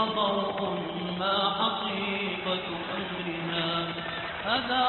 ضوء ما حقيقة أمرها، هذا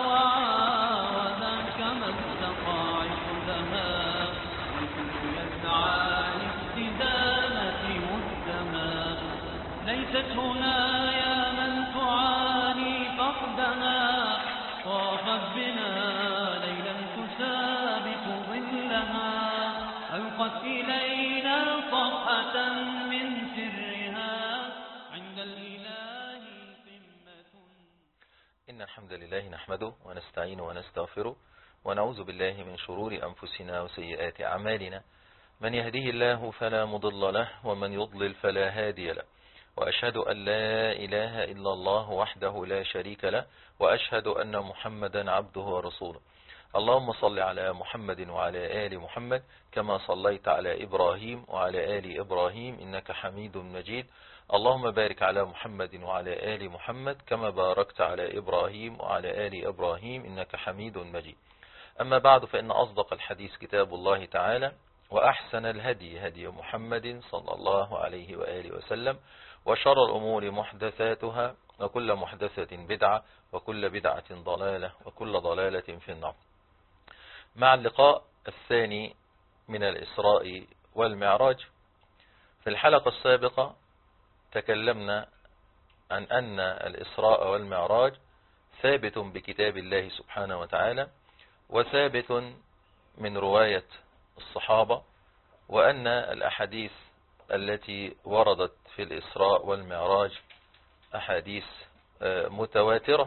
وذاك ما استطاع حدها، والكل يسعى لاستدامة مدها. ليست هنا يا من تعاني فقدها، طافت بنا ليلا تسابق ظلها، ألقت إلينا صفحة من سرها، عند الإله قمة. إن الحمد لله نحمده ونستعينه ونستغفره ونعوذ بالله من شرور أنفسنا وسيئات أعمالنا، من يهديه الله فلا مضل له ومن يضلل فلا هادي له، وأشهد أن لا إله إلا الله وحده لا شريك له، وأشهد أن محمدا عبده ورسوله. اللهم صل على محمد وعلى آل محمد كما صليت على إبراهيم وعلى آل إبراهيم إنك حميد مجيد. اللهم بارك على محمد وعلى آل محمد كما باركت على إبراهيم وعلى آل إبراهيم إنك حميد مجيد. أما بعد، فإن أصدق الحديث كتاب الله تعالى، وأحسن الهدي هدي محمد صلى الله عليه وآله وسلم، وشر الأمور محدثاتها، وكل محدثة بدعة، وكل بدعة ضلالة، وكل ضلالة في النار. مع اللقاء الثاني من الإسراء والمعراج. في الحلقة السابقة تكلمنا عن أن الإسراء والمعراج ثابت بكتاب الله سبحانه وتعالى، وثابت من رواية الصحابة، وأن الأحاديث التي وردت في الإسراء والمعراج أحاديث متواترة،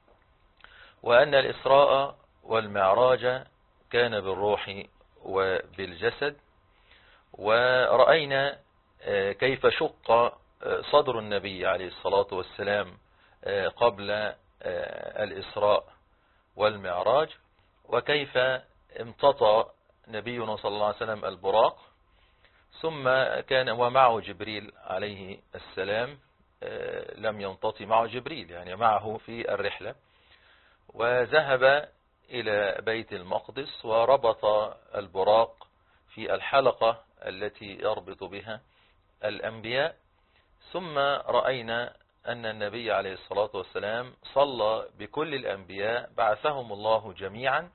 وأن الإسراء والمعراج كان بالروح وبالجسد. ورأينا كيف شق صدر النبي عليه الصلاة والسلام قبل الإسراء والمعراج، وكيف امتطى نبينا صلى الله عليه وسلم البراق، ثم كان ومعه جبريل عليه السلام، لم يمتطي معه جبريل، يعني معه في الرحلة، وذهب إلى بيت المقدس وربط البراق في الحلقة التي يربط بها الأنبياء. ثم رأينا أن النبي عليه الصلاة والسلام صلى بكل الأنبياء، بعثهم الله جميعا،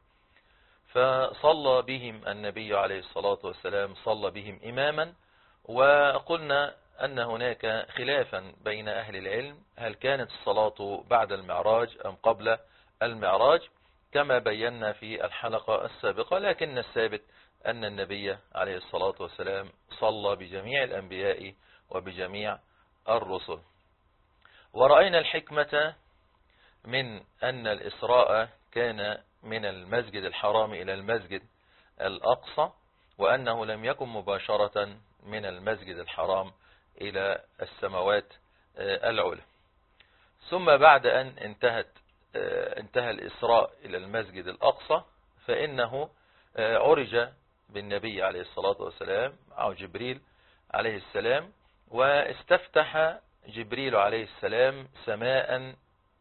فصلى بهم النبي عليه الصلاة والسلام، صلى بهم إماما. وقلنا أن هناك خلافا بين أهل العلم، هل كانت الصلاة بعد المعراج أم قبل المعراج، كما بينا في الحلقة السابقة، لكن الثابت أن النبي عليه الصلاة والسلام صلى بجميع الأنبياء وبجميع الرسل. ورأينا الحكمة من أن الإسراء كان من المسجد الحرام إلى المسجد الأقصى، وأنه لم يكن مباشرة من المسجد الحرام إلى السماوات العلى. ثم بعد أن انتهى الإسراء إلى المسجد الأقصى، فإنه عرج بالنبي عليه الصلاة والسلام أو جبريل عليه السلام، واستفتح جبريل عليه السلام سماء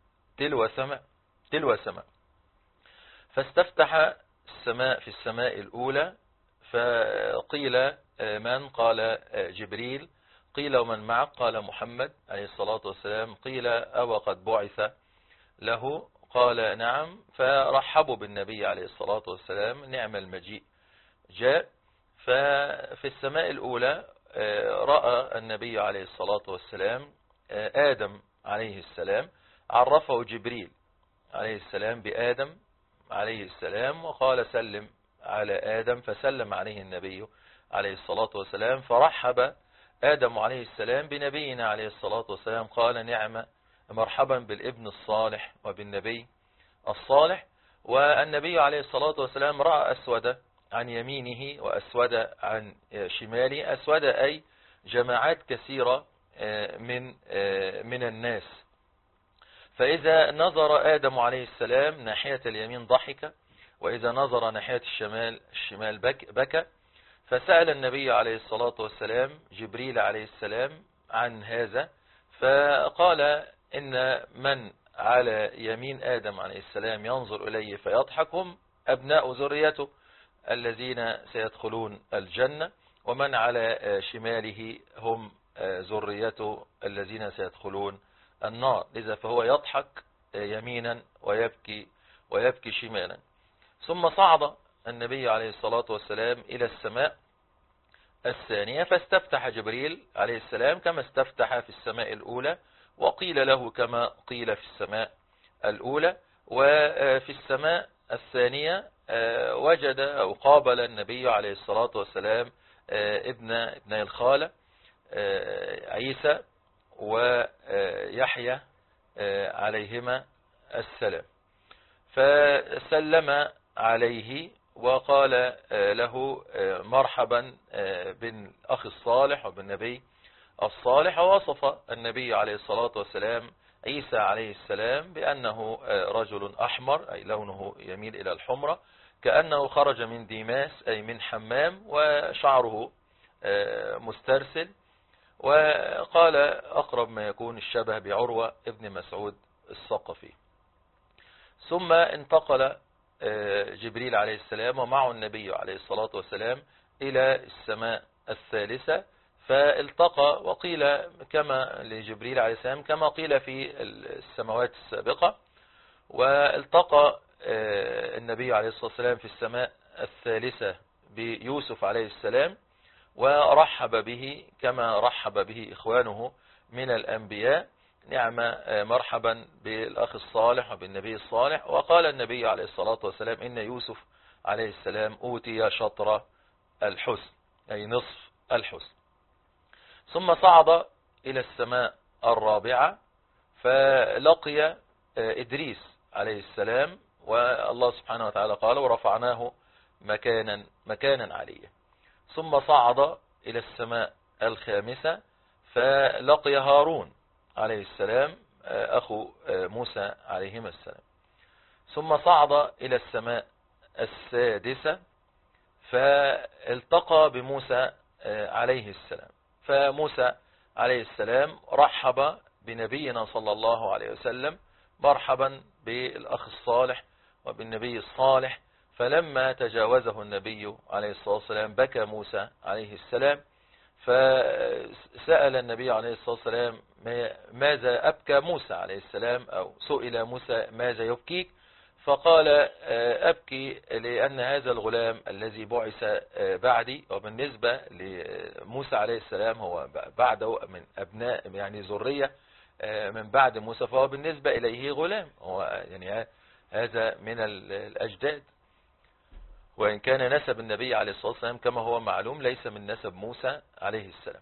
تلو سماء، فاستفتح السماء في السماء الأولى، فقيل من؟ قال جبريل. قيل ومن معه؟ قال محمد عليه الصلاة والسلام. قيل أو قد بعث له؟ قال نعم. فرحبوا بالنبي عليه الصلاة والسلام، نعم المجيء جاء. ففي السماء الأولى رأى النبي عليه الصلاة والسلام آدم عليه السلام، عرفه جبريل عليه السلام بآدم عليه السلام، وقال سلم على آدم، فسلم عليه النبي عليه الصلاة والسلام، فرحب آدم عليه السلام بنبينا عليه الصلاة والسلام، قال نعم مرحبا بالابن الصالح وبالنبي الصالح. والنبي عليه الصلاة والسلام رأى أسود عن يمينه وأسود عن شماله، أسود أي جماعات كثيرة من الناس. فإذا نظر آدم عليه السلام ناحية اليمين ضحك، وإذا نظر ناحية الشمال بكى. فسأل النبي عليه الصلاة والسلام جبريل عليه السلام عن هذا، فقال إن من على يمين آدم عليه السلام ينظر إليه فيضحك هم أبناء ذريته الذين سيدخلون الجنة، ومن على شماله هم ذريته الذين سيدخلون النار. لذا فهو يضحك يمينا ويبكي شمالا. ثم صعد النبي عليه الصلاة والسلام إلى السماء الثانية، فاستفتح جبريل عليه السلام كما استفتح في السماء الأولى، وقيل له كما قيل في السماء الأولى. وفي السماء الثانية وجد أو قابل النبي عليه الصلاة والسلام ابن الخالة عيسى ويحيى عليهما السلام، فسلم عليه وقال له مرحبا بالأخ الصالح وبالنبي الصالح. ووصف النبي عليه الصلاة والسلام عيسى عليه السلام بأنه رجل أحمر، أي لونه يميل إلى الحمرة، كأنه خرج من ديماس أي من حمام، وشعره مسترسل. وقال أقرب ما يكون الشبه بعروة ابن مسعود الثقفي. ثم انتقل جبريل عليه السلام ومعه النبي عليه الصلاة والسلام إلى السماء الثالثة، فالتقى، وقيل كما لجبريل عليه السلام كما قيل في السماوات السابقة. والتقى النبي عليه الصلاة والسلام في السماء الثالثة بيوسف عليه السلام، ورحب به كما رحب به إخوانه من الأنبياء: نعم مرحبا بالأخ الصالح وبالنبي الصالح. وقال النبي عليه الصلاة والسلام إن يوسف عليه السلام أوتي شطر الحسن، أي نصف الحسن. ثم صعد إلى السماء الرابعة، فلقي إدريس عليه السلام، والله سبحانه وتعالى قال: ورفعناه مكانا عليا. ثم صعد إلى السماء الخامسة، فلقي هارون عليه السلام أخو موسى عليهما السلام. ثم صعد إلى السماء السادسة، فالتقى بموسى عليه السلام، فموسى عليه السلام رحب بنبينا صلى الله عليه وسلم: مرحبا بالأخ الصالح وبالنبي الصالح. فلما تجاوزه النبي عليه الصلاة والسلام بكى موسى عليه السلام، فسأل النبي عليه الصلاة والسلام: ماذا أبكى موسى عليه السلام؟ أو سئل موسى: ماذا يبكيك؟ فقال: أبكي لأن هذا الغلام الذي بعث بعدي، وبالنسبة لموسى عليه السلام هو بعده من أبناء يعني ذرية من بعد موسى، فهو بالنسبة إليه غلام، هو يعني هذا من الأجداد، وإن كان نسب النبي عليه الصلاة والسلام كما هو معلوم ليس من نسب موسى عليه السلام.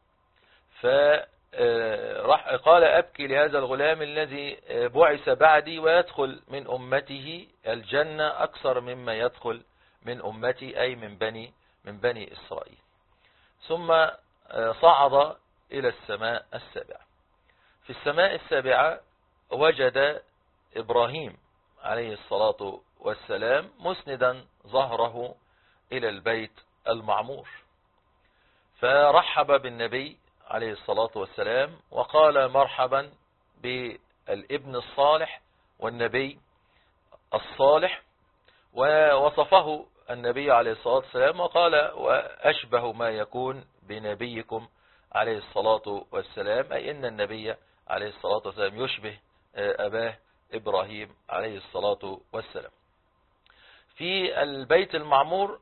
قال: أبكي لهذا الغلام الذي بعث بعدي ويدخل من أمته الجنة أكثر مما يدخل من أمتي، أي من بني إسرائيل. ثم صعد إلى السماء السابعة. في السماء السابعة وجد إبراهيم عليه الصلاة والسلام مسندا ظهره إلى البيت المعمور، فرحب بالنبي عليه الصلاة والسلام وقال: مرحبا بالابن الصالح والنبي الصالح. ووصفه النبي عليه الصلاة والسلام وقال: وأشبه ما يكون بنبيكم عليه الصلاة والسلام، أي إن النبي عليه الصلاة والسلام يشبه أباه إبراهيم عليه الصلاة والسلام. في البيت المعمور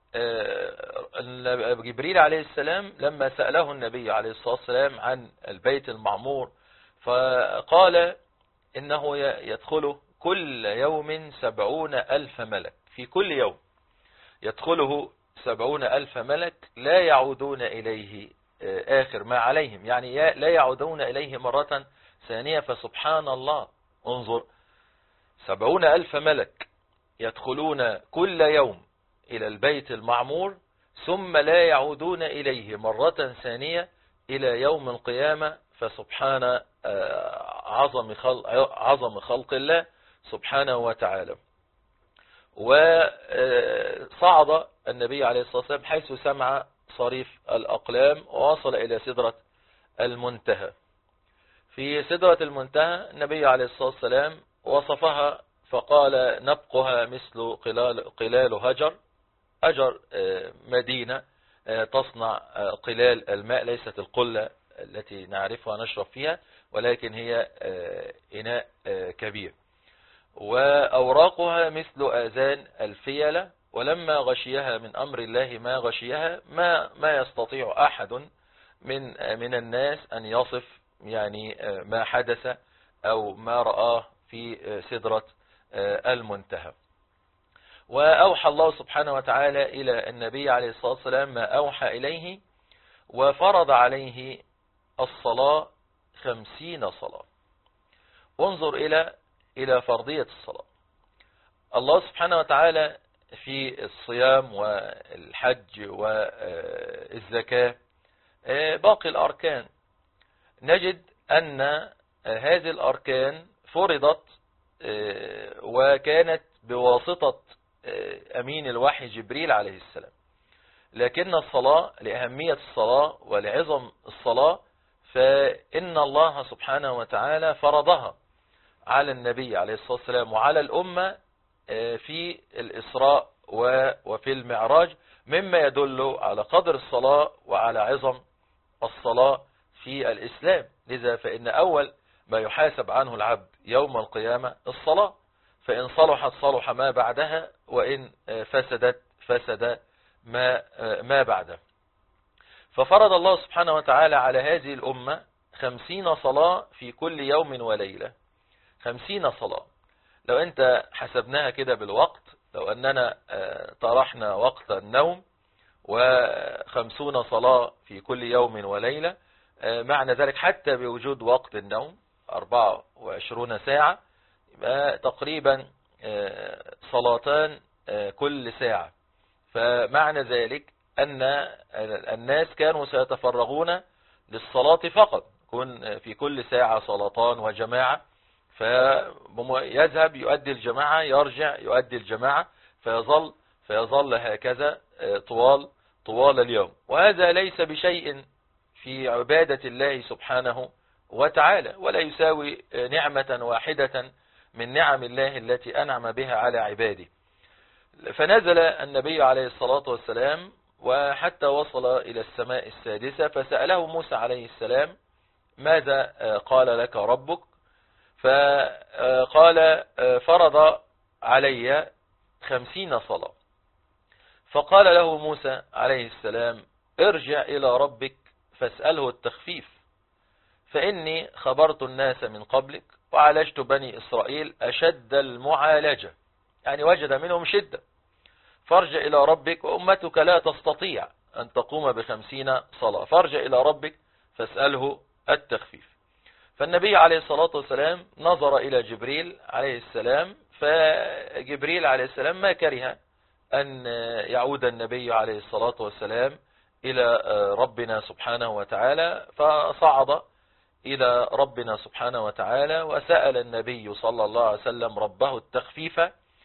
جبريل عليه السلام لما سأله النبي عليه الصلاة والسلام عن البيت المعمور، فقال إنه يدخله كل يوم 70,000 ملك، في كل يوم يدخله 70,000 ملك لا يعودون إليه آخر ما عليهم، يعني لا يعودون إليه مرة ثانية. فسبحان الله، انظر، 70,000 ملك يدخلون كل يوم إلى البيت المعمور ثم لا يعودون إليه مرة ثانية إلى يوم القيامة. فسبحان عظم خلق الله سبحانه وتعالى. وصعد النبي عليه الصلاة والسلام حيث سمع صريف الأقلام ووصل إلى سدرة المنتهى. في سدرة المنتهى النبي عليه الصلاة والسلام وصفها فقال: نبقها مثل قلال هجر مدينة تصنع قلال الماء، ليست القلة التي نعرفها نشرب فيها، ولكن هي إناء كبير. وأوراقها مثل آذان الفيلة، ولما غشيها من أمر الله ما غشيها ما يستطيع أحد من الناس أن يصف يعني ما حدث أو ما رآه في سدرة المنتهى. وأوحى الله سبحانه وتعالى إلى النبي عليه الصلاة والسلام ما أوحى إليه، وفرض عليه الصلاة 50 صلاة. انظر إلى فرضية الصلاة. الله سبحانه وتعالى في الصيام والحج والزكاة باقي الأركان نجد أن هذه الأركان فرضت وكانت بواسطة أمين الوحي جبريل عليه السلام، لكن الصلاة لأهمية الصلاة ولعظم الصلاة فإن الله سبحانه وتعالى فرضها على النبي عليه الصلاة والسلام وعلى الأمة في الإسراء وفي المعراج، مما يدل على قدر الصلاة وعلى عظم الصلاة في الإسلام. لذا فإن أول ما يحاسب عنه العبد يوم القيامة الصلاة، فإن صلحت صلح ما بعدها، وإن فسدت فسد ما بعدها. ففرض الله سبحانه وتعالى على هذه الأمة 50 صلاة في كل يوم وليلة. 50 صلاة لو أنت حسبناها كده بالوقت، لو أننا طرحنا وقت النوم 50 صلاة في كل يوم وليلة، معنى ذلك حتى بوجود وقت النوم 24 ساعة يبقى تقريبا صلاتان كل ساعة. فمعنى ذلك أن الناس كانوا سيتفرغون للصلاة فقط، يكون في كل ساعة صلاتان وجماعة، فيذهب يؤدي الجماعة يرجع يؤدي الجماعة، فيظل هكذا طوال اليوم. وهذا ليس بشيء في عبادة الله سبحانه وتعالى، ولا يساوي نعمة واحدة من نعم الله التي أنعم بها على عباده. فنزل النبي عليه الصلاة والسلام وحتى وصل إلى السماء السادسة، فسأله موسى عليه السلام ماذا قال لك ربك؟ فقال فرض علي 50 صلاة. فقال له موسى عليه السلام ارجع إلى ربك فاسأله التخفيف، فإني خبرت الناس من قبلك وعالجت بني إسرائيل أشد المعالجة، يعني وجد منهم شدة، فارجع إلى ربك وأمتك لا تستطيع أن تقوم ب50 صلاة، فارجع إلى ربك فاسأله التخفيف. فالنبي عليه الصلاة والسلام نظر إلى جبريل عليه السلام، فجبريل عليه السلام ما كره أن يعود النبي عليه الصلاة والسلام إلى ربنا سبحانه وتعالى، فصعد إلى ربنا سبحانه وتعالى وسأل النبي صلى الله عليه وسلم ربه التخفيف،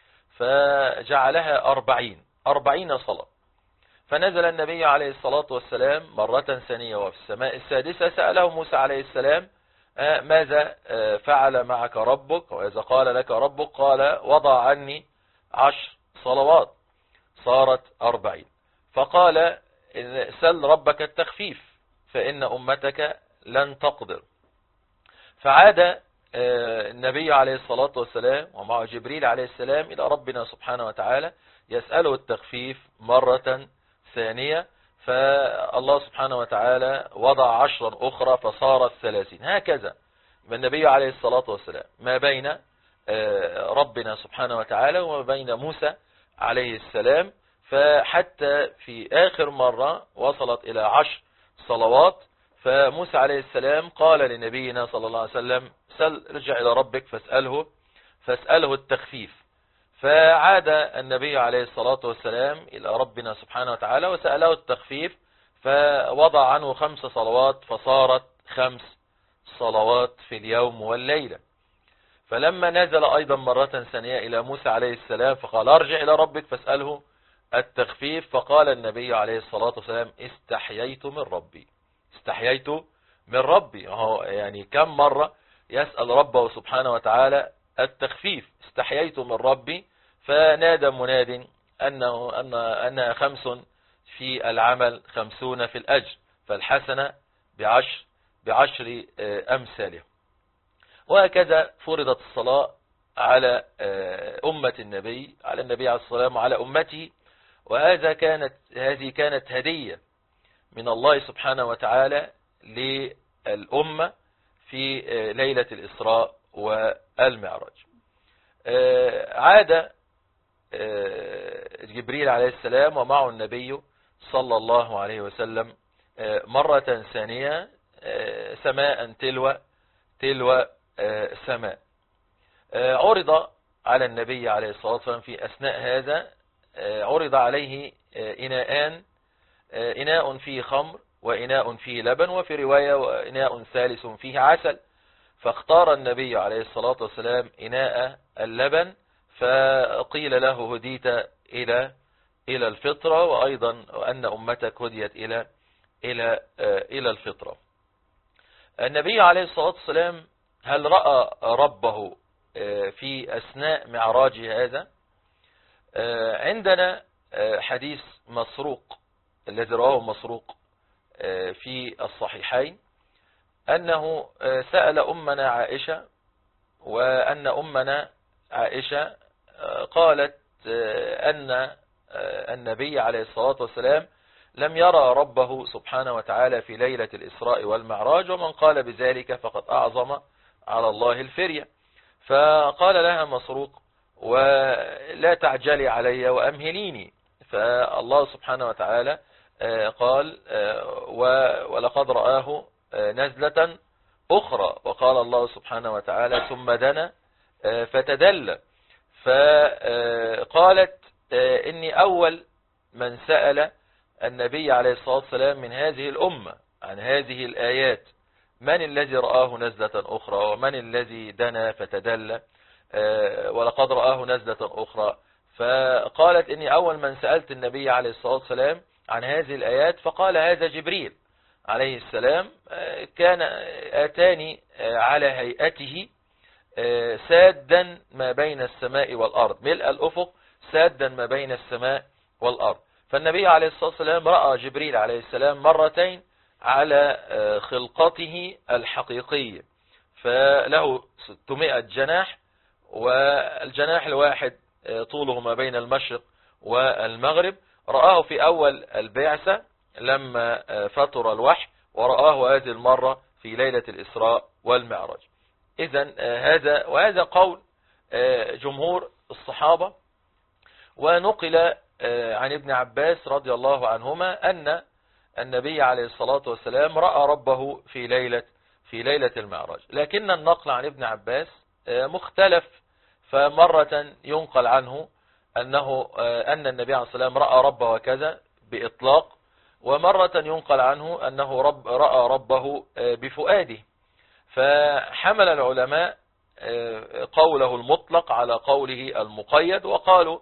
فجعلها 40 صلاة. فنزل النبي عليه الصلاة والسلام مرة ثانية وفي السماء السادسة سأله موسى عليه السلام ماذا فعل معك ربك؟ وإذا قال لك ربك قال وضع عني 10 صلوات صارت 40. فقال سل ربك التخفيف فإن أمتك لن تقدر. فعاد النبي عليه الصلاة والسلام ومع جبريل عليه السلام إلى ربنا سبحانه وتعالى يسأله التخفيف مرة ثانية، فالله سبحانه وتعالى وضع 10 أخرى فصارت 30. هكذا النبي عليه الصلاة والسلام ما بين ربنا سبحانه وتعالى وما بين موسى عليه السلام، فحتى في آخر مرة وصلت إلى 10 صلوات. فموسى عليه السلام قال لنبينا صلى الله عليه وسلم ارجع إلى ربك فاسأله التخفيف. فعاد النبي عليه الصلاة والسلام إلى ربنا سبحانه وتعالى وسأله التخفيف، فوضع عنه 5 صلوات فصارت 5 صلوات في اليوم والليلة. فلما نزل أيضا مرة ثانية إلى موسى عليه السلام فقال ارجع إلى ربك فاسأله التخفيف، فقال النبي عليه الصلاة والسلام استحييت من ربي. يعني كم مرة يسأل ربه سبحانه وتعالى التخفيف؟ استحييت من ربي. فنادى مناد أنها 5 في العمل 50 في الأجر، فالحسنة ب10 ب10 أمثاله. وهكذا فرضت الصلاة على أمة النبي، على النبي عليه الصلاة والسلام وعلى أمته. هذه كانت هدية من الله سبحانه وتعالى للأمة في ليلة الإسراء والمعراج. عاد جبريل عليه السلام ومعه النبي صلى الله عليه وسلم مرة ثانية سماء تلو سماء. عرض على النبي عليه الصلاة والسلام في أثناء هذا، عرض عليه إناء فيه خمر وإناء فيه لبن، وفي رواية وإناء ثالث فيه عسل. فاختار النبي عليه الصلاة والسلام إناء اللبن، فقيل له هديت إلى الفطرة، وأيضا أن أمتك هديت إلى الفطرة. النبي عليه الصلاة والسلام هل رأى ربه في أثناء معراجه هذا؟ عندنا حديث مسروق الذي رواه مسروق في الصحيحين، أنه سأل أمنا عائشة، وأن أمنا عائشة قالت أن النبي عليه الصلاة والسلام لم يرى ربه سبحانه وتعالى في ليلة الإسراء والمعراج، ومن قال بذلك فقد أعظم على الله الفرية. فقال لها مسروق: ولا تعجلي علي وأمهليني. فالله سبحانه وتعالى قال: ولقد رآه نزلة أخرى. وقال الله سبحانه وتعالى: ثم دنا فتدلى. فقالت: إني أول من سأل النبي عليه الصلاة والسلام من هذه الأمة عن هذه الآيات: من الذي رآه نزلة أخرى، ومن الذي دنا فتدلى، ولقد رآه نزلة أخرى. فقالت: إني أول من سألت النبي عليه الصلاة والسلام عن هذه الآيات، فقال: هذا جبريل عليه السلام، كان آتاني على هيئته سادا ما بين السماء والأرض، ملء الأفق سادا ما بين السماء والأرض. فالنبي عليه الصلاة والسلام رأى جبريل عليه السلام مرتين على خلقته الحقيقية، فله 600 جناح، والجناح الواحد طوله ما بين المشرق والمغرب. رآه في أول البعثة لما فتر الوحي، ورآه هذه المرة في ليلة الإسراء والمعراج. إذن وهذا قول جمهور الصحابة. ونقل عن ابن عباس رضي الله عنهما أن النبي عليه الصلاة والسلام رأى ربه في ليلة المعراج، لكن النقل عن ابن عباس مختلف. فمرة ينقل عنه أن النبي عليه الصلاة والسلام رأى ربه وكذا بإطلاق، ومرة ينقل عنه أنه رأى ربه بفؤاده. فحمل العلماء قوله المطلق على قوله المقيد، وقالوا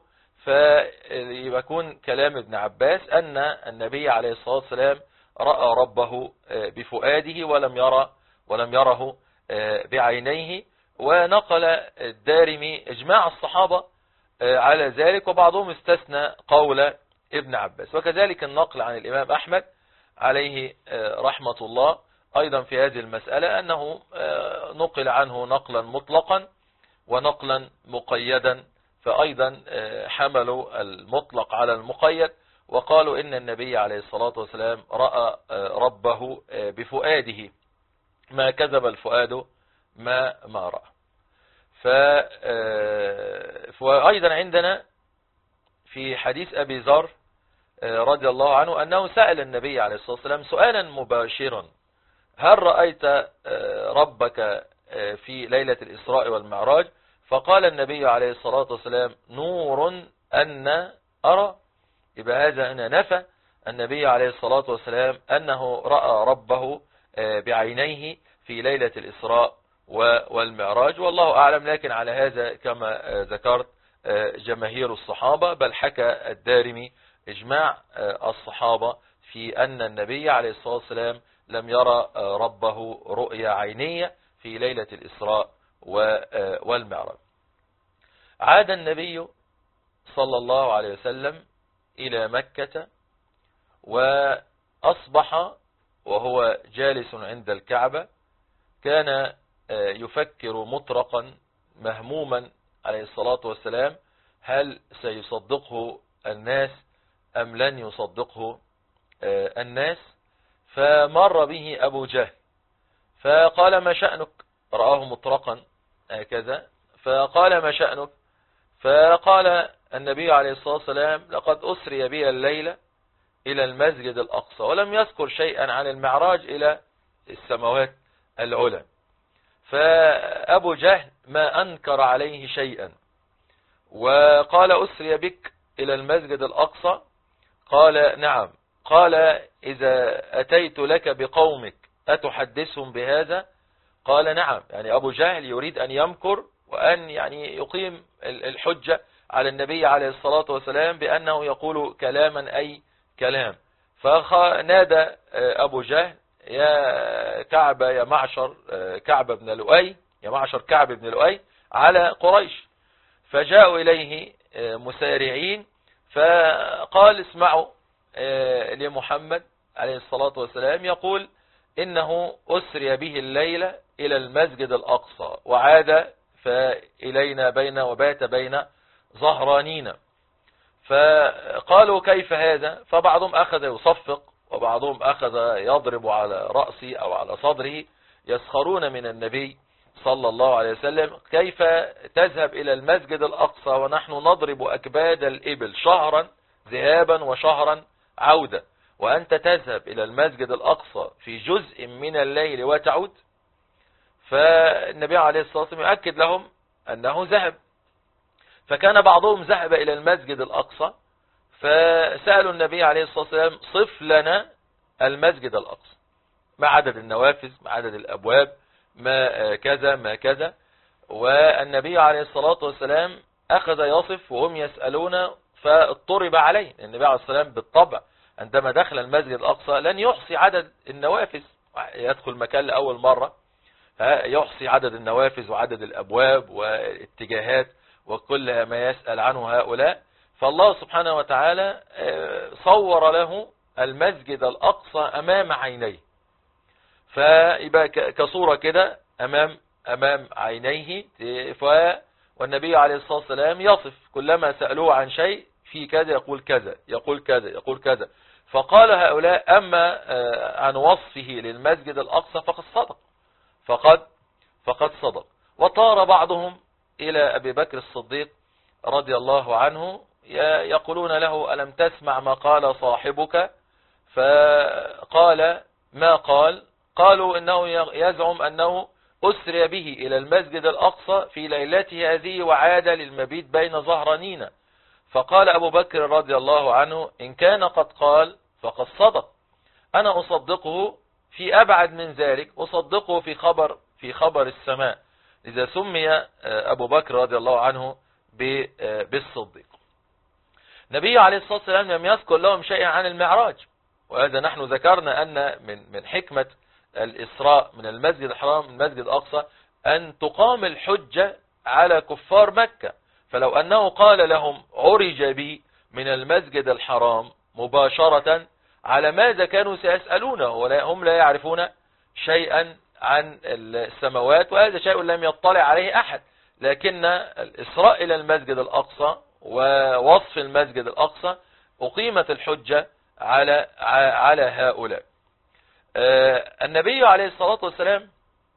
فيكون كلام ابن عباس أن النبي عليه الصلاة والسلام رأى ربه بفؤاده ولم يره بعينيه. ونقل الدارمي إجماع الصحابة على ذلك، وبعضهم استثنى قول ابن عباس. وكذلك النقل عن الإمام أحمد عليه رحمة الله أيضا في هذه المسألة، أنه نقل عنه نقلا مطلقا ونقلا مقيدا، فأيضا حملوا المطلق على المقيد، وقالوا إن النبي عليه الصلاة والسلام رأى ربه بفؤاده، ما كذب الفؤاد ما رأى. وأيضا عندنا في حديث أبي ذر رضي الله عنه أنه سأل النبي عليه الصلاة والسلام سؤالا مباشرا: هل رأيت ربك في ليلة الإسراء والمعراج؟ فقال النبي عليه الصلاة والسلام: نور أن أرى. يبقى هذا هنا نفى النبي عليه الصلاة والسلام أنه رأى ربه بعينيه في ليلة الإسراء والمعراج، والله أعلم. لكن على هذا كما ذكرت جماهير الصحابة، بل حكى الدارمي إجماع الصحابة في أن النبي عليه الصلاة والسلام لم يرى ربه رؤيا عينية في ليلة الإسراء والمعراج. عاد النبي صلى الله عليه وسلم إلى مكة، وأصبح وهو جالس عند الكعبة كان يفكر مطرقا مهموما عليه الصلاة والسلام هل سيصدقه الناس أم لن يصدقه الناس. فمر به أبو جهل فقال ما شأنك، رآه مطرقا هكذا فقال ما شأنك، فقال النبي عليه الصلاة والسلام لقد أسري بي الليلة إلى المسجد الأقصى، ولم يذكر شيئا عن المعراج إلى السماوات العلى. فأبو جهل ما أنكر عليه شيئا وقال أسري بك إلى المسجد الأقصى؟ قال نعم. قال إذا أتيت لك بقومك أتحدثهم بهذا؟ قال نعم. يعني أبو جهل يريد أن يمكر وأن يعني يقيم الحجة على النبي عليه الصلاة والسلام بأنه يقول كلاما أي كلام. فنادى أبو جهل يا كعب يا معشر كعب بن لؤي، يا معشر كعب بن لؤي على قريش. فجاءوا إليه مسارعين فقال اسمعوا لمحمد عليه الصلاة والسلام يقول إنه أسري به الليلة إلى المسجد الأقصى وعاد فإلينا بين وبات بين ظهرانينا. فقالوا كيف هذا؟ فبعضهم أخذ يصفق وبعضهم أخذ يضرب على رأسه أو على صدره يسخرون من النبي صلى الله عليه وسلم. كيف تذهب إلى المسجد الأقصى ونحن نضرب أكباد الإبل شهرا ذهابا وشهرا عودة، وأنت تذهب إلى المسجد الأقصى في جزء من الليل وتعود؟ فالنبي عليه الصلاة والسلام يؤكد لهم أنه ذهب. فكان بعضهم ذهب إلى المسجد الأقصى فسألوا النبي عليه الصلاة والسلام صف لنا المسجد الأقصى، ما عدد النوافذ، ما عدد الأبواب، ما كذا ما كذا. والنبي عليه الصلاة والسلام أخذ يصف وهم يسألون فاضطرب عليه. النبي عليه الصلاة والسلام بالطبع عندما دخل المسجد الأقصى لن يحصي عدد النوافذ، يدخل مكان لأول مرة يحصي عدد النوافذ وعدد الأبواب والاتجاهات وكل ما يسأل عنه هؤلاء. فالله سبحانه وتعالى صور له المسجد الأقصى أمام عينيه، فيبقى كصورة كده أمام عينيه. والنبي عليه الصلاة والسلام يصف كلما سألوه عن شيء في كذا يقول كذا يقول كذا يقول كذا. فقال هؤلاء أما عن وصفه للمسجد الأقصى فقد صدق، فقد صدق. وطار بعضهم إلى أبي بكر الصديق رضي الله عنه يقولون له ألم تسمع ما قال صاحبك؟ فقال ما قال؟ قالوا إنه يزعم أنه أسري به إلى المسجد الأقصى في ليلته هذه وعاد للمبيت بين ظهرانينا. فقال أبو بكر رضي الله عنه إن كان قد قال فقد صدق، أنا أصدقه في أبعد من ذلك، أصدقه في خبر السماء. إذا سمي أبو بكر رضي الله عنه بالصديق. النبي عليه الصلاة والسلام لم يذكر لهم شيئا عن المعراج، وهذا نحن ذكرنا أن من حكمة الإسراء من المسجد الحرام من المسجد الأقصى أن تقام الحجة على كفار مكة. فلو أنه قال لهم عرج بي من المسجد الحرام مباشرة على ماذا كانوا سيسألونه؟ هم لا يعرفون شيئا عن السماوات، وهذا شيء لم يطلع عليه أحد. لكن الإسراء إلى المسجد الأقصى ووصف المسجد الأقصى أقيمت الحجة على هؤلاء. النبي عليه الصلاة والسلام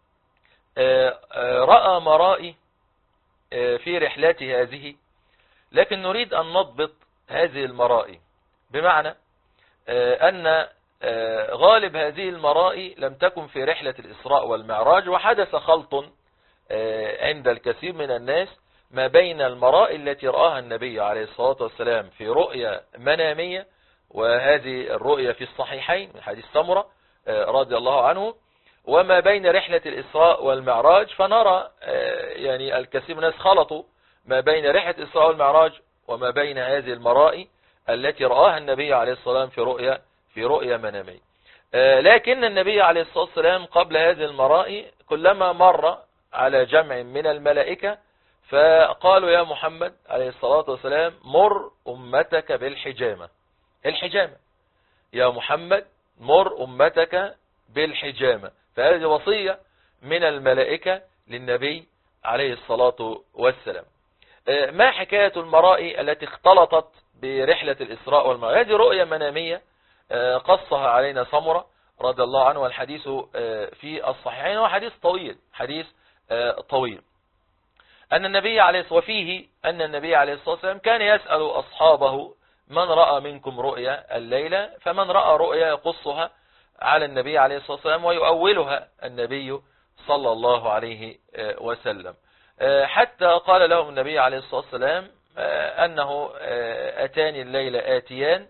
رأى مرائي في رحلته هذه، لكن نريد أن نضبط هذه المرائي، بمعنى أن غالب هذه المرائي لم تكن في رحلة الإسراء والمعراج، وحدث خلط عند الكثير من الناس ما بين المرائي التي رآها النبي عليه الصلاة والسلام في رؤية منامية، وهذه الرؤية في الصحيحين من حديث سمرة رضي الله عنه، وما بين رحلة الإسراء والمعراج. فنرى يعني الكثير من الناس خلطوا ما بين رحلة الإسراء والمعراج وما بين هذه المرائي التي رآها النبي عليه الصلاة والسلام في رؤية منامية. لكن النبي عليه الصلاة والسلام قبل هذه المرائي كلما مر على جمع من الملائكة فقالوا يا محمد عليه الصلاة والسلام مر أمتك بالحجامة. الحجامة يا محمد مر أمتك بالحجامة. فهذه وصية من الملائكة للنبي عليه الصلاة والسلام. ما حكاية المرائي التي اختلطت برحلة الإسراء والمعراج؟ هذه رؤية منامية قصها علينا سمرة رضي الله عنه، والحديث في الصحيحين، وحديث طويل، حديث طويل. أن النبي عليه الصلاة والسلام كان يسأل أصحابه: من رأى منكم رؤيا الليلة؟ فمن رأى رؤيا يقصها على النبي عليه الصلاة والسلام ويؤولها النبي صلى الله عليه وسلم، حتى قال لهم النبي عليه الصلاة والسلام أنه أتاني الليل آتيان،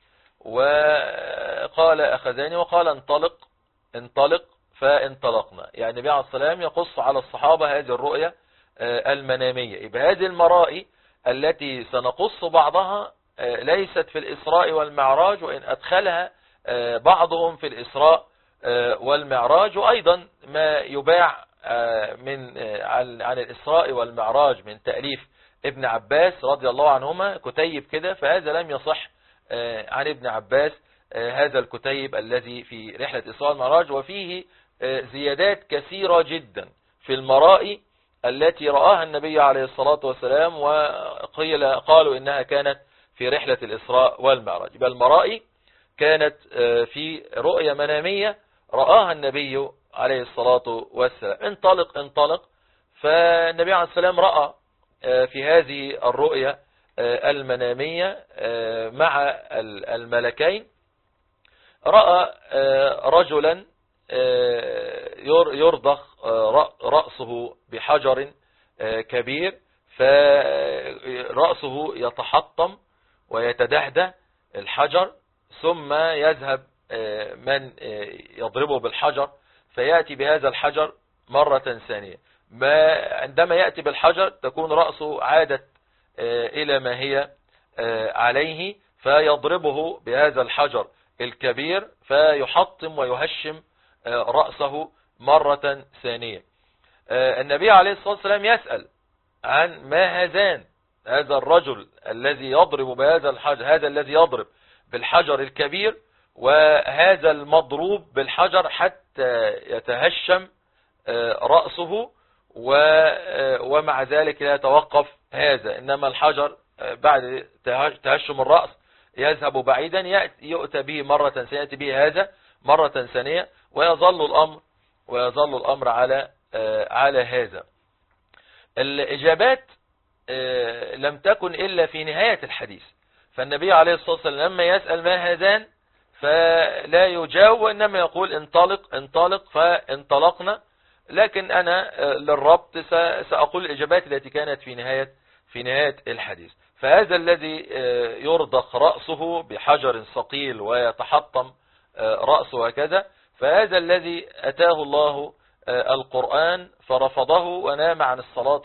وقال أخذاني وقال انطلق فانطلقنا. يعني النبي عليه الصلاة والسلام يقص على الصحابة هذه الرؤيا المنامية. بهذه المرائي التي سنقص بعضها ليست في الإسراء والمعراج، وإن أدخلها بعضهم في الإسراء والمعراج. وأيضا ما يباع عن الإسراء والمعراج من تأليف ابن عباس رضي الله عنهما، كتيب كده، فهذا لم يصح عن ابن عباس هذا الكتيب الذي في رحلة الإسراء والمعراج، وفيه زيادات كثيرة جدا في المرائي التي رآها النبي عليه الصلاة والسلام، قالوا إنها كانت في رحلة الإسراء والمعراج. بل المرائي كانت في رؤية منامية رآها النبي عليه الصلاة والسلام: انطلق. فالنبي عليه السلام رأى في هذه الرؤية المنامية مع الملكين، رأى رجلا يرضخ رأسه بحجر كبير، فرأسه يتحطم ويتدهده الحجر، ثم يذهب من يضربه بالحجر فيأتي بهذا الحجر مرة ثانية. عندما يأتي بالحجر تكون رأسه عادت إلى ما هي عليه، فيضربه بهذا الحجر الكبير فيحطم ويهشم رأسه مرة ثانية. النبي عليه الصلاة والسلام يسأل عن ما هذا الرجل الذي يضرب بهذا الحجر، هذا الذي يضرب بالحجر الكبير، وهذا المضروب بالحجر حتى يتهشم رأسه، ومع ذلك لا يتوقف هذا، إنما الحجر بعد تهشم الرأس يذهب بعيدا، يؤتى به مرة ثانية، يأتي به هذا مرة ثانية، ويظل الأمر على هذا. الإجابات لم تكن إلا في نهاية الحديث، فالنبي عليه الصلاة والسلام لما يسأل ما هذان فلا يجاوب، وإنما يقول انطلق فانطلقنا. لكن أنا للربط سأقول الإجابات التي كانت في نهاية الحديث. فهذا الذي يرضخ رأسه بحجر ثقيل ويتحطم رأسه هكذا، فهذا الذي أتاه الله القرآن فرفضه ونام عن الصلاة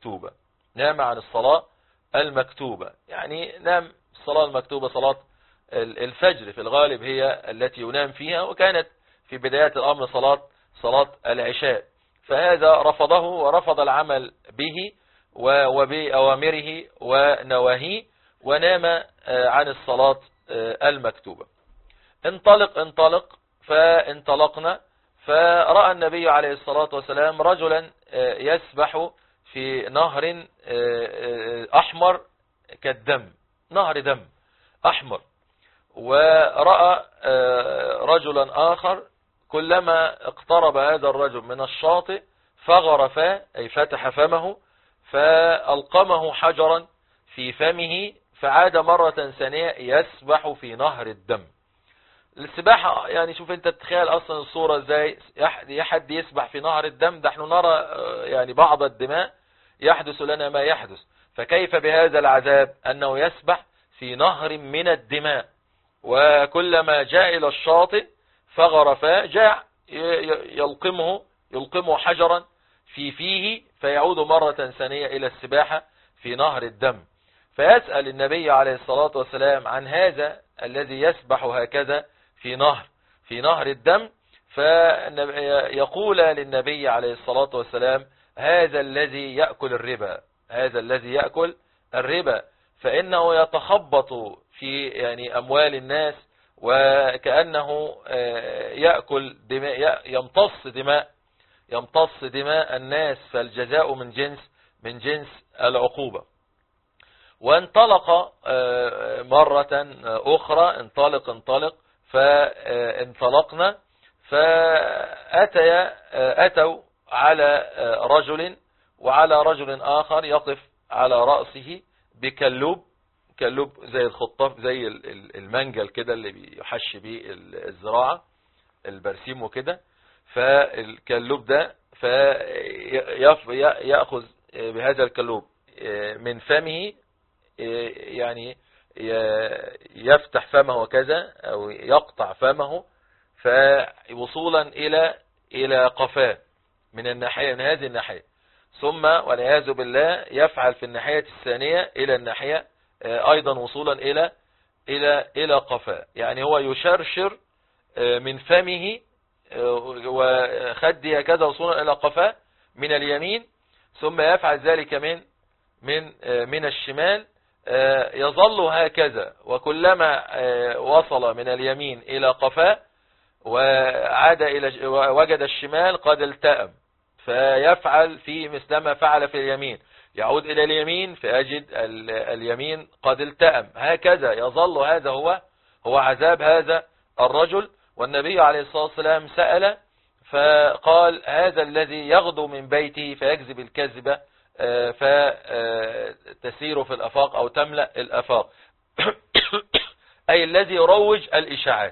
المكتوبة. يعني نام الصلاة المكتوبة، صلاة الفجر في الغالب هي التي ينام فيها، وكانت في بدايات الأمر صلاة العشاء، فهذا رفضه ورفض العمل به وبأوامره ونواهيه، ونام عن الصلاة المكتوبة. انطلق فانطلقنا، فرأى النبي عليه الصلاة والسلام رجلا يسبح في نهر أحمر كالدم، نهر دم أحمر. ورأى رجلا آخر كلما اقترب هذا الرجل من الشاطئ فغرف، أي فتح فمه، فألقمه حجرا في فمه، فعاد مرة ثانية يسبح في نهر الدم. السباحة يعني شوف انت تتخيل اصلا الصورة ازاي، حد يسبح في نهر الدم، ده احنا نرى يعني بعض الدماء يحدث لنا ما يحدث، فكيف بهذا العذاب انه يسبح في نهر من الدماء. وكلما جاء الى الشاطئ فغرف، جاء يلقمه حجرا في فيه، فيعود مرة ثانية الى السباحة في نهر الدم. فيسأل النبي عليه الصلاة والسلام عن هذا الذي يسبح هكذا في نهر الدم، فيقول للنبي عليه الصلاة والسلام: هذا الذي يأكل الربا، فإنه يتخبط في يعني أموال الناس وكأنه يأكل دماء، يمتص دماء الناس، فالجزاء من جنس العقوبة. وانطلق مرة أخرى، انطلق، فانطلقنا، فأتوا على رجل، وعلى رجل آخر يقف على رأسه بكلوب، زي الخطاف، زي المنجل كده اللي بيحش به الزراعة، البرسيم وكده. فالكلوب ده فيأخذ بهذا الكلوب من فمه، يعني يفتح فمه وكذا، أو يقطع فمه، فوصولا إلى قفاه من الناحية، من هذه الناحية، ثم والعياذ بالله يفعل في الناحية الثانية إلى الناحية أيضا وصولا إلى قفاه. يعني هو يشرشر من فمه وخده كذا وصولا إلى قفاه من اليمين، ثم يفعل ذلك من الشمال، يظل هكذا، وكلما وصل من اليمين إلى قفاه وعاد وجد الشمال قد التأم، فيفعل في مثلما فعل في اليمين، يعود إلى اليمين فيجد اليمين قد التأم، هكذا يظل. هذا هو عذاب هذا الرجل. والنبي عليه الصلاة والسلام سأل فقال: هذا الذي يغدو من بيته فيكذب الكذبة فتسير في الأفاق أو تملأ الأفاق أي الذي يروج الإشاعات،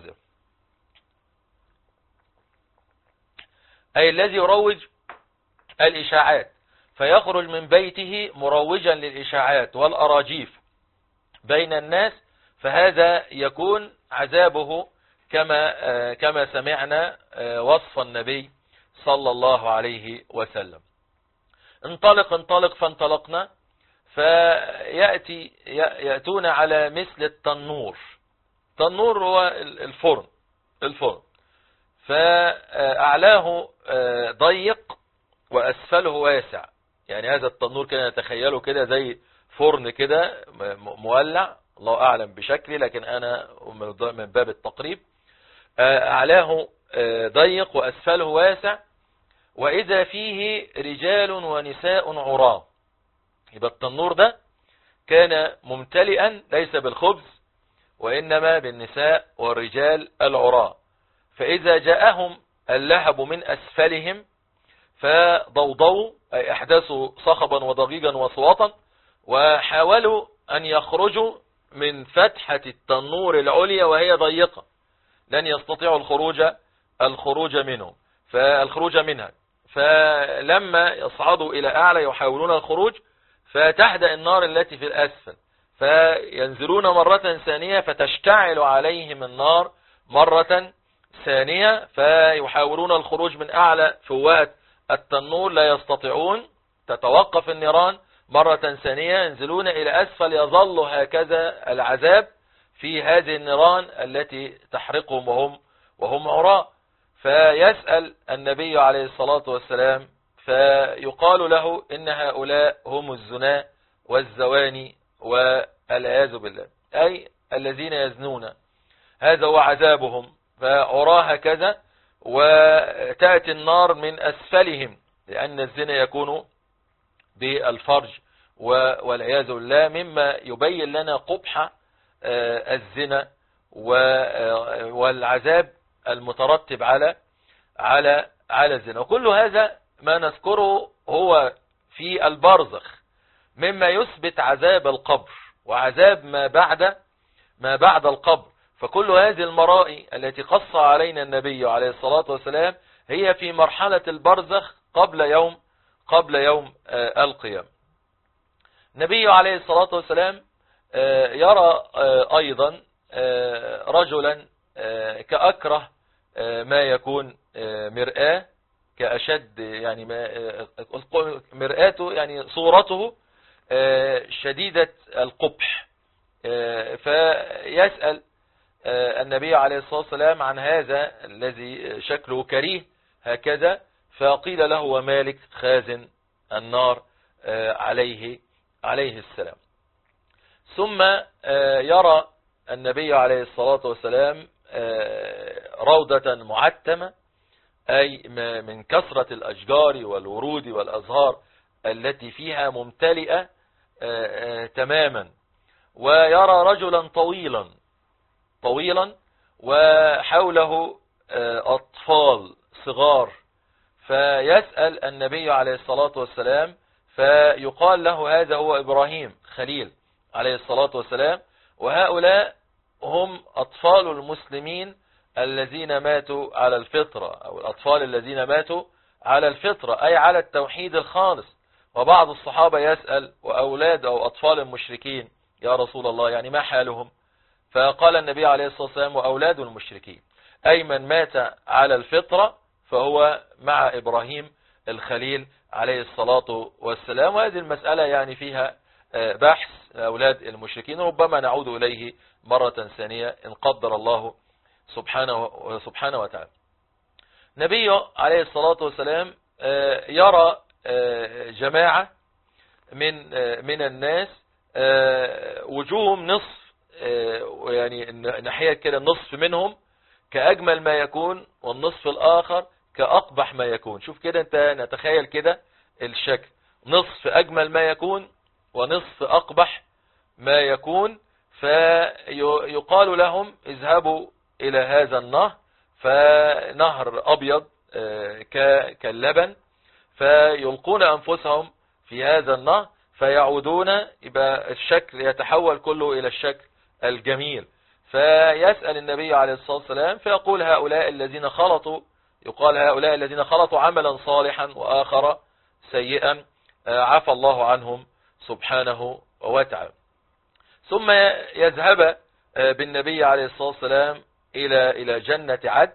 أي الذي يروج الإشاعات، فيخرج من بيته مروجا للإشاعات والأراجيف بين الناس، فهذا يكون عذابه كما سمعنا وصف النبي صلى الله عليه وسلم. انطلق فانطلقنا، فيأتون على مثل التنور. التنور هو الفرن، فأعلاه ضيق وأسفله واسع. يعني هذا التنور كده نتخيله كده زي فرن كده مولع، الله أعلم بشكله، لكن أنا من باب التقريب. أعلاه ضيق وأسفله واسع، وإذا فيه رجال ونساء عراة. يبقى التنور ده كان ممتلئا ليس بالخبز وإنما بالنساء والرجال العراة. فإذا جاءهم اللهب من أسفلهم فضوضوا، أي أحدثوا صخبا وضجيجا وصواتا، وحاولوا أن يخرجوا من فتحة التنور العليا وهي ضيقة، لن يستطيعوا الخروج منها. فلما يصعدوا إلى أعلى يحاولون الخروج، فتحدأ النار التي في الأسفل، فينزلون مرة ثانية فتشتعل عليهم النار مرة ثانية، فيحاولون الخروج من أعلى فوات التنور لا يستطيعون، تتوقف النيران مرة ثانية، ينزلون إلى أسفل، يظل هكذا العذاب في هذه النيران التي تحرقهم وهم عراء. فيسأل النبي عليه الصلاة والسلام فيقال له إن هؤلاء هم الزنا والزواني والعياذ بالله، أي الذين يزنون، هذا هو عذابهم. فعراه هكذا، وتأتي النار من أسفلهم، لأن الزنا يكون بالفرج والعياذ بالله، مما يبين لنا قبح الزنا والعذاب المترتب على الزنا. وكل هذا ما نذكره هو في البرزخ مما يثبت عذاب القبر وعذاب ما بعد القبر. فكل هذه المرائي التي قص علينا النبي عليه الصلاة والسلام هي في مرحلة البرزخ قبل يوم القيامة. النبي عليه الصلاة والسلام يرى أيضا رجلا كأكره ما يكون مرآة، كأشد، يعني مرآته يعني صورته شديدة القبح. فيسأل النبي عليه الصلاة والسلام عن هذا الذي شكله كريه هكذا، فقيل له: ومالك خازن النار عليه السلام. ثم يرى النبي عليه الصلاة والسلام روضة معتمة، أي من كثرة الأشجار والورود والأزهار التي فيها ممتلئة تماما، ويرى رجلا طويلا وحوله أطفال صغار، فيسأل النبي عليه الصلاة والسلام فيقال له هذا هو إبراهيم خليل عليه الصلاة والسلام، وهؤلاء هم أطفال المسلمين الذين ماتوا على الفطرة، أو الأطفال الذين ماتوا على الفطرة أي على التوحيد الخالص. وبعض الصحابة يسأل وأولاد أو أطفال المشركين يا رسول الله يعني ما حالهم؟ فقال النبي عليه الصلاة والسلام وأولاد المشركين، أي من مات على الفطرة فهو مع إبراهيم الخليل عليه الصلاة والسلام. وهذه المسألة يعني فيها بحث أولاد المشركين، ربما نعود إليه مرة ثانية إن قدر الله سبحانه وتعالى. نبي عليه الصلاة والسلام يرى جماعة من الناس وجوههم نصف، يعني ناحية كده النصف منهم كأجمل ما يكون، والنصف الآخر كأقبح ما يكون. شوف كده انت نتخيل كده الشكل، نصف أجمل ما يكون ونصف أقبح ما يكون. فيقال لهم اذهبوا إلى هذا النهر، فنهر أبيض كاللبن، فيلقون أنفسهم في هذا النهر فيعودون، يبقى الشكل يتحول كله إلى الشكل الجميل. فيسأل النبي عليه الصلاة والسلام فيقول هؤلاء الذين خلطوا، يقال هؤلاء الذين خلطوا عملا صالحا وآخر سيئا عفى الله عنهم سبحانه وتعالى. ثم يذهب بالنبي عليه الصلاة والسلام إلى جنة عدن،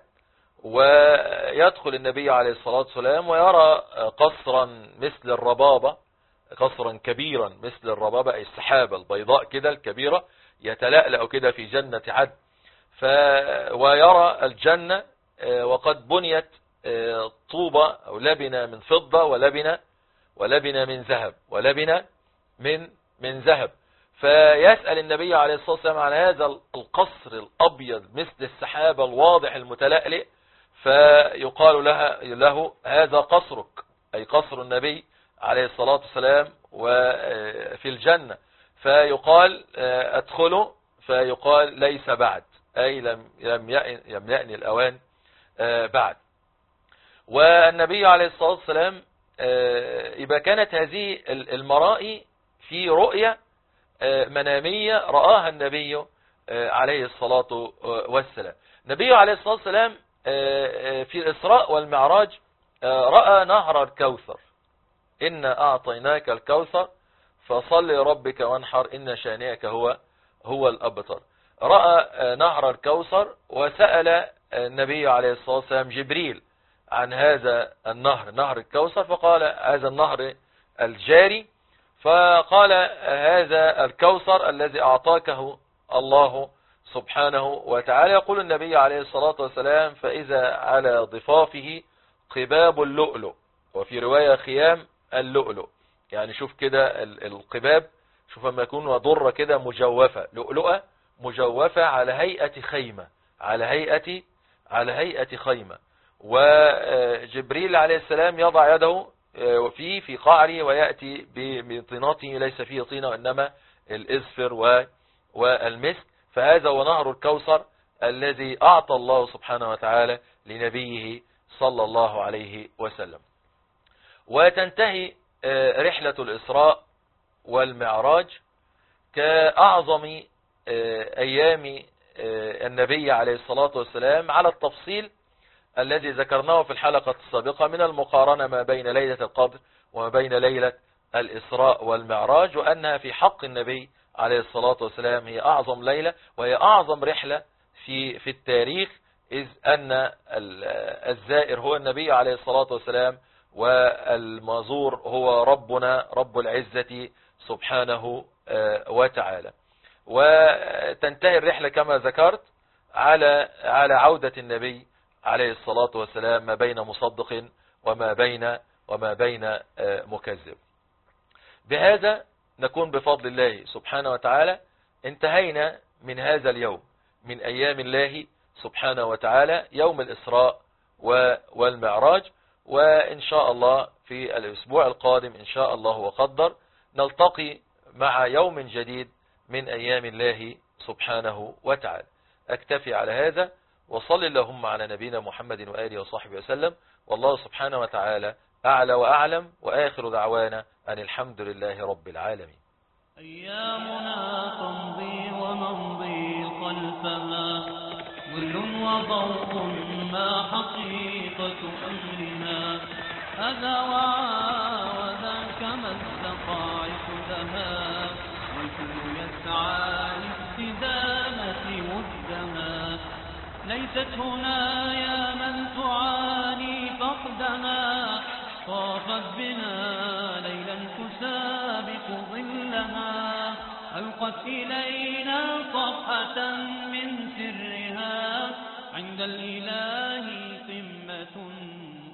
ويدخل النبي عليه الصلاة والسلام ويرى قصرا مثل الربابة، قصرا كبيرا مثل الربابة أي السحابة البيضاء كده الكبيرة يتلألأ كده في جنة عدن. ويرى الجنة وقد بنيت طوبة أو لبنة من فضة ولبنة من ذهب من ذهب. فيسأل النبي عليه الصلاة والسلام عن هذا القصر الأبيض مثل السحابة الواضح المتلألئ، فيقال له هذا قصرك، أي قصر النبي عليه الصلاة والسلام وفي الجنة. فيقال أدخله، فيقال ليس بعد، أي لم يأني الأوان بعد. والنبي عليه الصلاة والسلام إذا كانت هذه المرائي في رؤية منامية رآها النبي عليه الصلاة والسلام. النبي عليه الصلاة والسلام في الإسراء والمعراج رأى نهر الكوثر، إنا أعطيناك الكوثر فصل لربك وانحر إن شانئك هو الأبتر. رأى نهر الكوثر، وسأل النبي عليه الصلاة والسلام جبريل عن هذا النهر، نهر الكوثر، فقال هذا النهر الجاري، فقال هذا الكوثر الذي أعطاكه الله سبحانه وتعالى. يقول النبي عليه الصلاة والسلام فإذا على ضفافه قباب اللؤلؤ، وفي رواية خيام اللؤلؤ. يعني شوف كده القباب، شوف لما يكون وضرة كده مجوفة، لؤلؤة مجوفة على هيئة خيمة، على هيئة خيمة. وجبريل عليه السلام يضع يده في قعره ويأتي بطينته ليس فيه طينة وإنما الإزفر والمسك. فهذا هو نهر الكوثر الذي أعطى الله سبحانه وتعالى لنبيه صلى الله عليه وسلم. وتنتهي رحلة الإسراء والمعراج كأعظم أيام النبي عليه الصلاة والسلام على التفصيل الذي ذكرناه في الحلقة السابقة من المقارنة ما بين ليلة القدر وما بين ليلة الإسراء والمعراج، وأنها في حق النبي عليه الصلاة والسلام هي أعظم ليلة وهي أعظم رحلة في التاريخ، إذ أن الزائر هو النبي عليه الصلاة والسلام، والمزور هو ربنا رب العزة سبحانه وتعالى. وتنتهي الرحلة كما ذكرت على عودة النبي عليه الصلاة والسلام ما بين مصدق وما بين مكذب. بهذا نكون بفضل الله سبحانه وتعالى انتهينا من هذا اليوم من أيام الله سبحانه وتعالى، يوم الإسراء والمعراج. وإن شاء الله في الأسبوع القادم إن شاء الله وقدر نلتقي مع يوم جديد من أيام الله سبحانه وتعالى. أكتفي على هذا، وصل اللهم على نبينا محمد وآله وصحبه وسلم، والله سبحانه وتعالى أعلى وأعلم، وآخر دعوانا أن الحمد لله رب العالمين. أيامنا تمضي ونمضي خلفها، ظل وضوء ما حقيقة أمرنا، هذا وذاك ما الدقائق لها، والكل يسعى لاستدامة مدها. ليست هنا يا من تعاني فقدها، طافت بنا ليلا تسابق ظلها، ألقت إلينا صفحة من سرها عند الإله